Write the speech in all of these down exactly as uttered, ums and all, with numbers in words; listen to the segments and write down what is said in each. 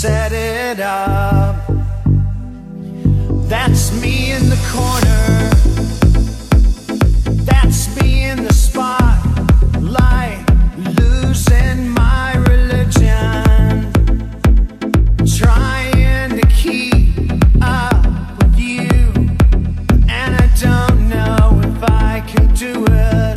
set it up. That's me in the corner. That's me in the spotlight, losing my religion, trying to keep up with you, and I don't know if I can do it.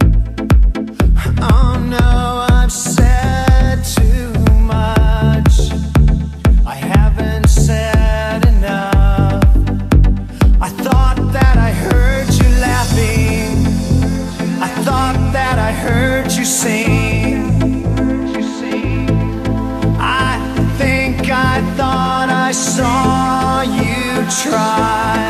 Oh no, I've said too much. I haven't said enough. I thought that I heard you laughing. I thought that I heard you sing. I think I thought I saw you try.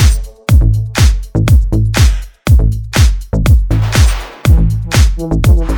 Boom, boom.